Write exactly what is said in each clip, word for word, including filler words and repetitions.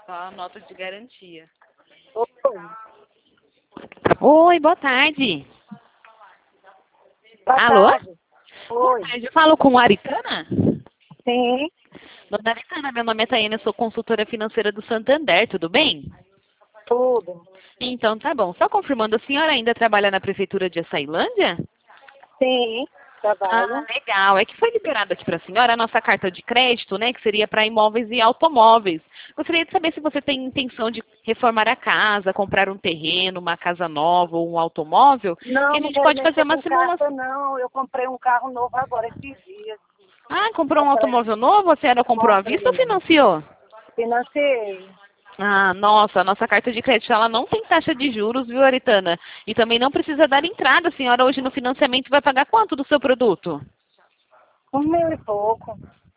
Só a nota de garantia. Oi. Oi, boa tarde. Boa Alô? tarde. Oi. Boa tarde, eu falo com a Aritana? Sim, Dona Aritana, meu nome é Taiana, eu sou consultora financeira do Santander, tudo bem? tudo. Então tá bom. Só confirmando, a senhora ainda trabalha na prefeitura de Açailândia? Sim, Ah, trabalho. legal. É que foi liberado aqui para a senhora a nossa carta de crédito, né, que seria para imóveis e automóveis. Gostaria de saber se você tem intenção de reformar a casa, comprar um terreno, uma casa nova ou um automóvel, que Não, a não gente quero pode fazer mexer uma com carta, simulação. não. Eu comprei um carro novo agora, esses dias. Ah, comprou um Comprei. automóvel novo? A senhora comprou à vista ou Comprei. financiou? Financiei. Ah, nossa, a nossa carta de crédito ela não tem taxa de juros, viu, Aritana? E também não precisa dar entrada. A senhora hoje no financiamento vai pagar quanto do seu produto? Um mil e pouco.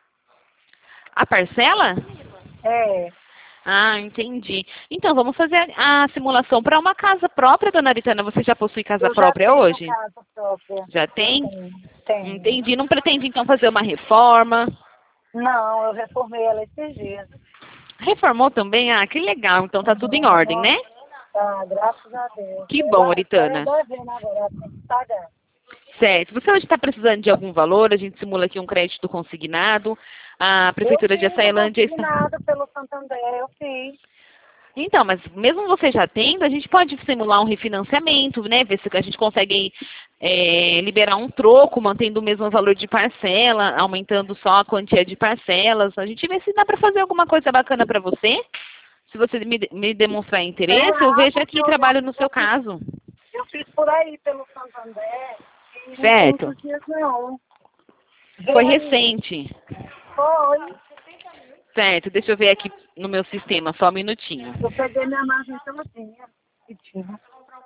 A parcela? É. Ah, entendi. Então, vamos fazer a simulação para uma casa própria, dona Aritana. Você já possui casa Eu já própria tenho hoje? casa própria. Já Eu tem? tenho. Tenho. Entendi. Não pretende, então, fazer uma reforma? Não, eu reformei ela esses dias. Reformou também? Ah, que legal. Então, tá tudo em ordem, Uhum. né? Tá, graças a Deus. Que bom, Ela só é Aritana. devendo agora, ela tem que pagar. Certo. Você hoje está precisando de algum valor? A gente simula aqui um crédito consignado. A Eu Prefeitura de fiz o Açailândia está... consignado pelo Santander, eu fiz. Então, mas mesmo você já tendo, a gente pode simular um refinanciamento, né? Ver se a gente consegue é, liberar um troco, mantendo o mesmo valor de parcela, aumentando só a quantia de parcelas. A gente vê se dá para fazer alguma coisa bacana para você. Se você me, me demonstrar interesse, eu Será? vejo aqui Porque e eu, trabalho no eu, seu fiz, caso. eu fiz por aí pelo Santander e não tem Certo. muitos dias não. Vê Foi aí. recente. Foi. Certo, deixa eu ver aqui no meu sistema, só um minutinho. Eu peguei minha margem todinha. Que tinha.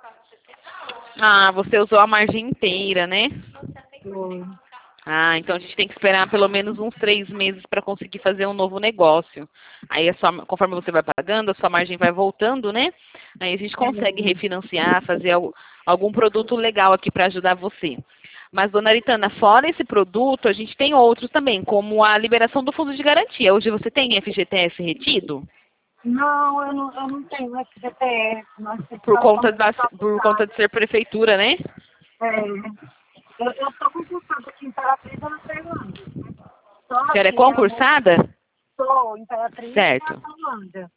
Ah, você usou a margem inteira, né? Foi. Ah, então a gente tem que esperar pelo menos uns três meses para conseguir fazer um novo negócio. Aí, a sua, conforme você vai pagando, a sua margem vai voltando, né? Aí a gente consegue Hum. refinanciar, fazer al- algum produto legal aqui para ajudar você. Mas, dona Aritana, fora esse produto, a gente tem outros também, como a liberação do fundo de garantia. Hoje você tem F G T S retido? Não, eu não, eu não tenho F G T S. Nós Por estamos conta, como da, por conta consultados. de ser prefeitura, né? É. Eu estou concursada aqui em Imperatriz ou na Ceilândia. A Só senhora é que a moça concursada? sou Imperatriz e na Certo. Ceilândia.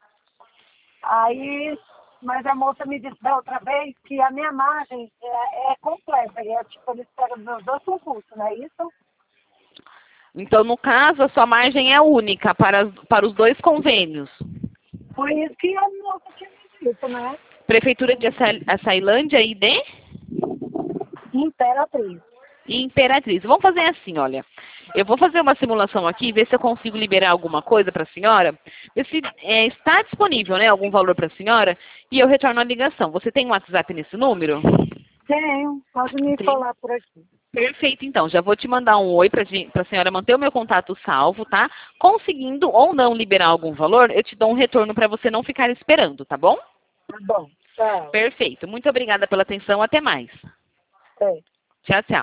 Aí, mas a moça me disse da outra vez que a minha margem é, é completa. E é tipo, eles pegam os meus dois concursos, não é isso? Então, no caso, a sua margem é única para, as- para os dois convênios. Foi isso que a moça tinha me dito, né? Prefeitura de Aça- Açailândia e de Imperatriz. e Imperatriz. Vamos fazer assim, olha. Eu vou fazer uma simulação aqui, ver se eu consigo liberar alguma coisa para a senhora, ver se é, está disponível, né, algum valor para a senhora, e eu retorno a ligação. Você tem um WhatsApp nesse número? Tenho, pode me Tem. falar por aqui. Perfeito, então. Já vou te mandar um oi para a senhora manter o meu contato salvo, tá? Conseguindo ou não liberar algum valor, eu te dou um retorno para você não ficar esperando, tá bom? Tá bom, tchau. Perfeito. Muito obrigada pela atenção. Até mais. É. Tchau, tchau.